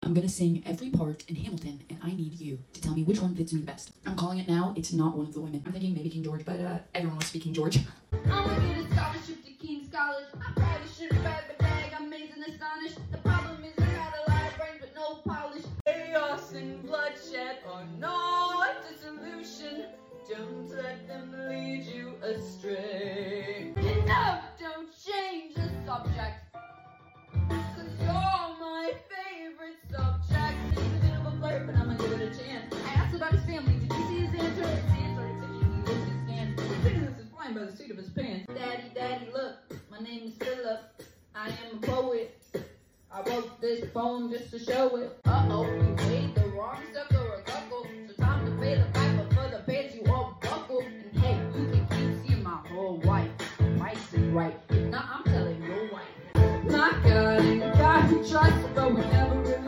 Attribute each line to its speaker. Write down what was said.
Speaker 1: I'm gonna sing every part in Hamilton, and I need you to tell me which one fits me best. I'm calling it now. It's not one of the women. I'm thinking maybe King George, but everyone was speaking George.
Speaker 2: I'm gonna get a scholarship to King's College. I probably shouldn't brag, but dang, I'm amazed and astonished. The problem is I got a lot of brains but no polish. Chaos and bloodshed are not a solution. Don't let them lead you astray. No, don't change the subject. Cause you're my favorite subject. It's a bit of a flirt, but I'm gonna give it a chance. I asked about his family. Did you see his answer? His answer is that he lives in his stance. This is flying by the seat of his pants. Daddy, daddy, look. My name is Philip. I am a poet. I wrote this poem just to show it. Uh-oh, you played the wrong sucker or cuckle. So time to pay the piper for the pants you all buckle. And hey, you can keep seeing my whole wife. Price is right. If not, I'm telling your wife. My God, and God we trust, but we never really